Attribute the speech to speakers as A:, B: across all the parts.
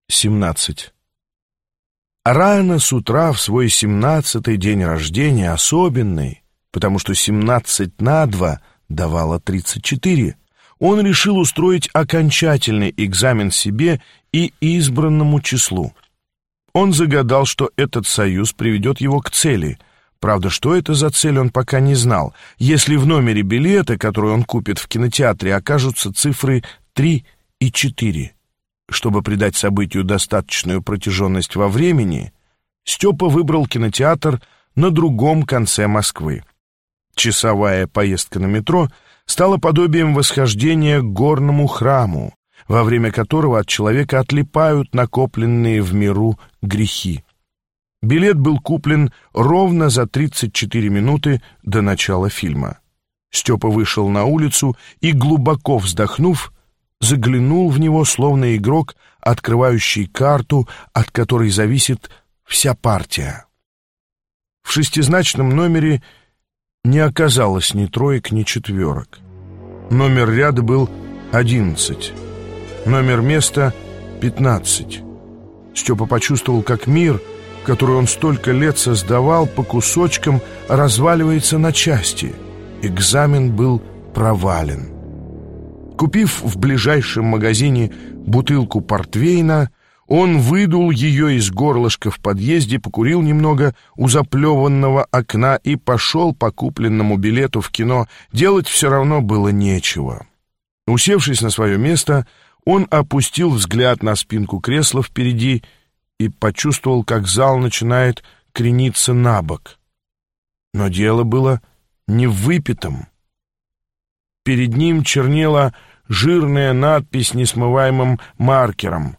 A: 17. Рано с утра в свой 17-й день рождения, особенный, потому что 17 на 2 давало 34, он решил устроить окончательный экзамен себе и избранному числу. Он загадал, что этот союз приведет его к цели. Правда, что это за цель, он пока не знал. Если в номере билета, который он купит в кинотеатре, окажутся цифры 3 и 4. Чтобы придать событию достаточную протяженность во времени, Степа выбрал кинотеатр на другом конце Москвы. Часовая поездка на метро стала подобием восхождения к горному храму, во время которого от человека отлипают накопленные в миру грехи. Билет был куплен ровно за 34 минуты до начала фильма. Степа вышел на улицу и, глубоко вздохнув, заглянул в него, словно игрок, открывающий карту, от которой зависит вся партия. В шестизначном номере не оказалось ни троек, ни четверок. Номер ряда был 11, номер места 15. Степа почувствовал, как мир, который он столько лет создавал, по кусочкам разваливается на части. Экзамен был провален. Купив в ближайшем магазине бутылку портвейна, он выдул ее из горлышка в подъезде, покурил немного у заплеванного окна и пошел по купленному билету в кино. Делать все равно было нечего. Усевшись на свое место, он опустил взгляд на спинку кресла впереди и почувствовал, как зал начинает крениться на бок. Но дело было не в выпитом. Перед ним чернела жирная надпись несмываемым маркером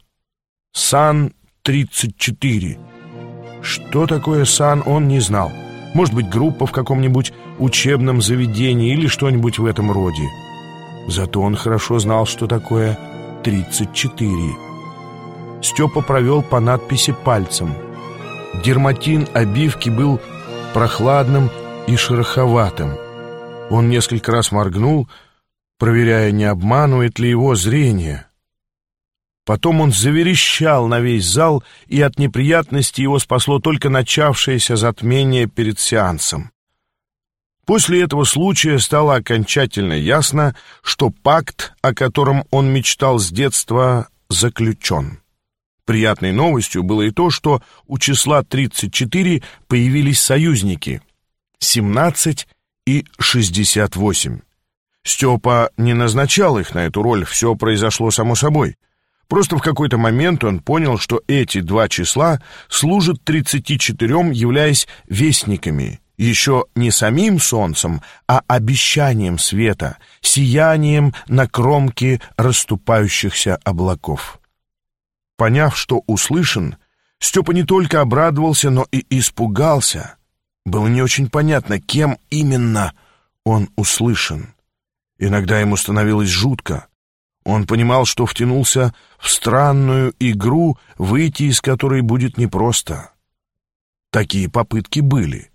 A: «Сан-34». Что такое «Сан» он не знал. Может быть, группа в каком-нибудь учебном заведении или что-нибудь в этом роде. Зато он хорошо знал, что такое 34. Степа провел по надписи пальцем. Дерматин обивки был прохладным и шероховатым. Он несколько раз моргнул, проверяя, не обманывает ли его зрение. Потом он заверещал на весь зал, и от неприятности его спасло только начавшееся затмение перед сеансом. После этого случая стало окончательно ясно, что пакт, о котором он мечтал с детства, заключен. Приятной новостью было и то, что у числа 34 появились союзники — 17 и 68. Степа не назначал их на эту роль, все произошло само собой. Просто в какой-то момент он понял, что эти два числа служат 34, являясь вестниками, еще не самим солнцем, а обещанием света, сиянием на кромке расступающихся облаков. Поняв, что услышан, Степа не только обрадовался, но и испугался. Было не очень понятно, кем именно он услышан. Иногда ему становилось жутко. Он понимал, что втянулся в странную игру, выйти из которой будет непросто. Такие попытки были.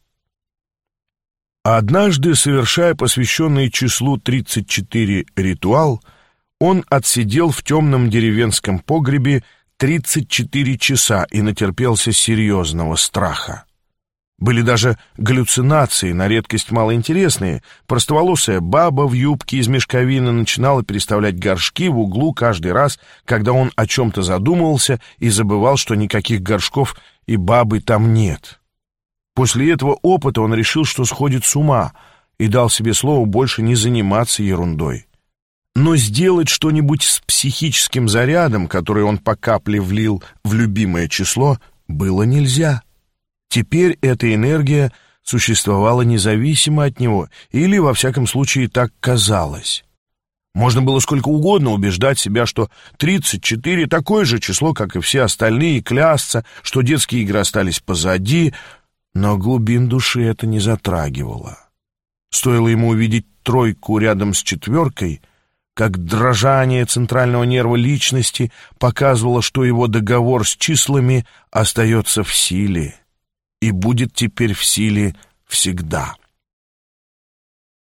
A: Однажды, совершая посвященный числу 34 ритуал, он отсидел в темном деревенском погребе 34 часа и натерпелся серьезного страха. Были даже галлюцинации, на редкость малоинтересные. Простоволосая баба в юбке из мешковины начинала переставлять горшки в углу каждый раз, когда он о чем-то задумывался и забывал, что никаких горшков и бабы там нет. После этого опыта он решил, что сходит с ума, и дал себе слово больше не заниматься ерундой. Но сделать что-нибудь с психическим зарядом, который он по капле влил в любимое число, было нельзя. Теперь эта энергия существовала независимо от него, или, во всяком случае, так казалось. Можно было сколько угодно убеждать себя, что 34 — такое же число, как и все остальные, и клясться, что детские игры остались позади, но глубин души это не затрагивало. Стоило ему увидеть тройку рядом с четверкой, как дрожание центрального нерва личности показывало, что его договор с числами остается в силе и будет теперь в силе всегда.